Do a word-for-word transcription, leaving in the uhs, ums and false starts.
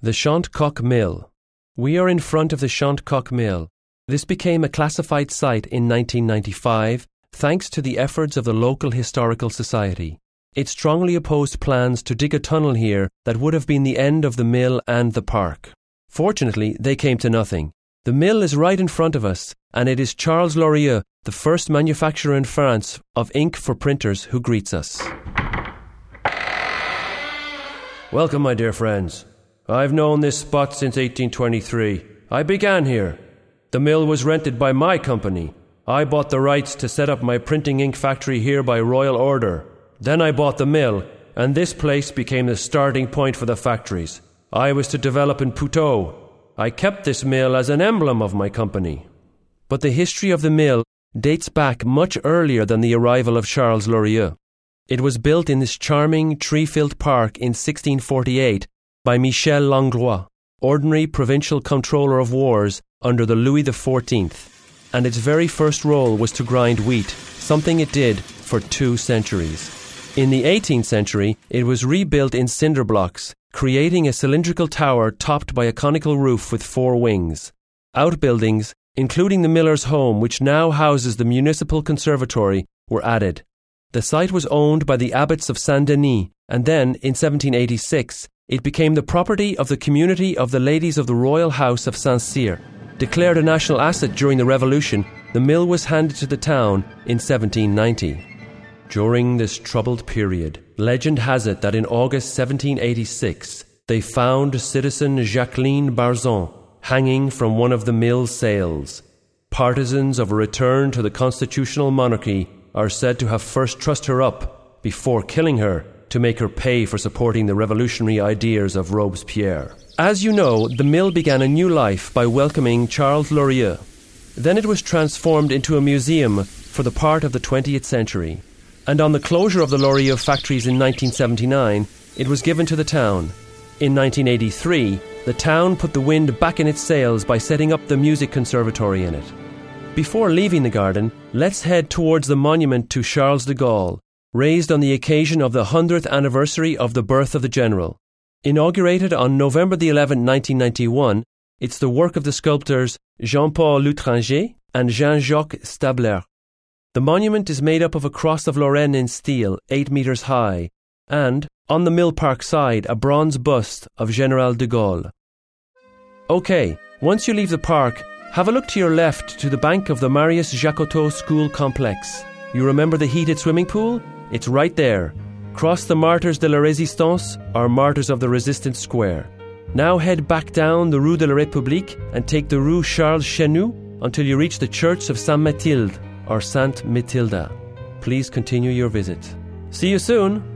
The Chantecoq Mill. We are in front of the Chantecoq Mill. This became a classified site in nineteen ninety-five thanks to the efforts of the local historical society. It strongly opposed plans to dig a tunnel here that would have been the end of the mill and the park. Fortunately, they came to nothing. The mill is right in front of us, and it is Charles Lorilleux, the first manufacturer in France of ink for printers, who greets us. Welcome, my dear friends. I've known this spot since eighteen twenty-three. I began here. The mill was rented by my company. I bought the rights to set up my printing ink factory here by royal order. Then I bought the mill, and this place became the starting point for the factories. I was to develop in Puteaux. I kept this mill as an emblem of my company. But the history of the mill dates back much earlier than the arrival of Charles Lorilleux. It was built in this charming, tree-filled park in sixteen forty-eight by Michel Langlois, ordinary provincial controller of wars under the Louis the fourteenth, and its very first role was to grind wheat, something it did for two centuries. In the eighteenth century, it was rebuilt in cinder blocks, creating a cylindrical tower topped by a conical roof with four wings. Outbuildings, including the miller's home, which now houses the municipal conservatory, were added. The site was owned by the abbots of Saint-Denis, and then, in seventeen eighty-six, it became the property of the community of the Ladies of the Royal House of Saint-Cyr. Declared a national asset during the Revolution, the mill was handed to the town in seventeen ninety. During this troubled period, legend has it that in August seventeen eighty-six, they found citizen Jacqueline Barzon hanging from one of the mill's sails. Partisans of a return to the constitutional monarchy are said to have first trussed her up before killing her to make her pay for supporting the revolutionary ideas of Robespierre. As you know, the mill began a new life by welcoming Charles Lorilleux. Then it was transformed into a museum for the part of the twentieth century. And on the closure of the Lorilleux factories in nineteen seventy-nine, it was given to the town. In nineteen eighty-three, the town put the wind back in its sails by setting up the music conservatory in it. Before leaving the garden, let's head towards the monument to Charles de Gaulle, raised on the occasion of the hundredth anniversary of the birth of the general. Inaugurated on November the eleventh, nineteen ninety-one, it's the work of the sculptors Jean-Paul Lutranger and Jean-Jacques Stabler. The monument is made up of a cross of Lorraine in steel, eight metres high, and, on the mill park side, a bronze bust of General de Gaulle. OK, once you leave the park, have a look to your left to the bank of the Marius Jacotot School Complex. You remember the heated swimming pool? It's right there. Cross the Martyrs de la Résistance, or Martyrs of the Resistance Square. Now head back down the Rue de la République and take the Rue Charles Chenu until you reach the Church of Sainte Mathilde, or Sainte Matilda. Please continue your visit. See you soon!